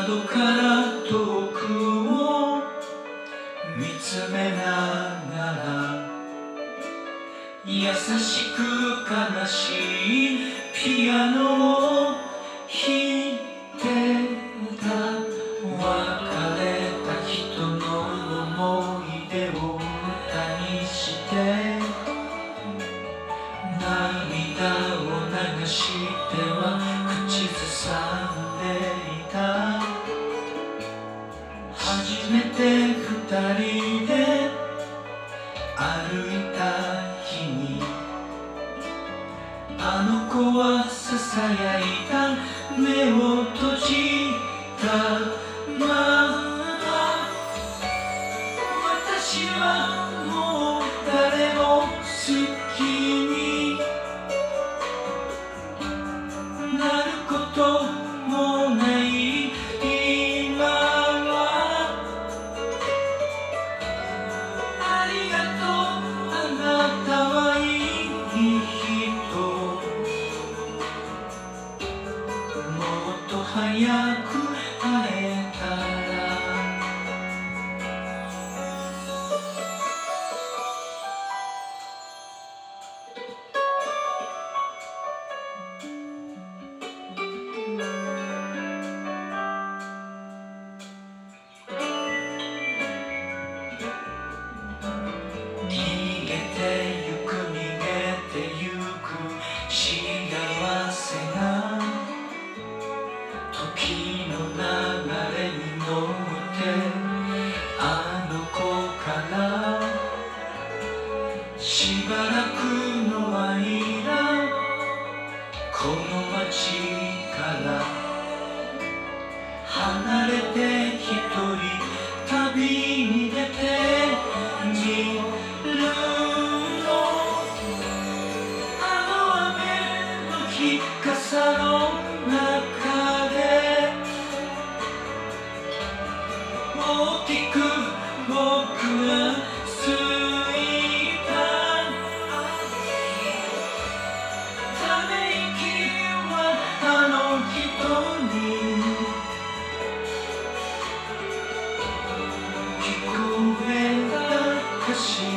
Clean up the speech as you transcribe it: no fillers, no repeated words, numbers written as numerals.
窓から遠くを見つめながら優しく悲しいピアノを弾いてた。別れた人の思い出を歌にして涙を流しては口ずさんでいた。初めて二人で歩いた日にあの子はささやいた。目を閉じたまま私はもう誰も好きになることもない今は。ありがとうあなたはいい人。もっと早く会えたら。逃げてゆく逃げてゆく幸せが時の流れに乗ってあの子からしばらくの間この街から離れて一人旅に出てみるの。あの雨の日傘の中で大きく僕は吸いた。ため息はあの人に聞こえたかし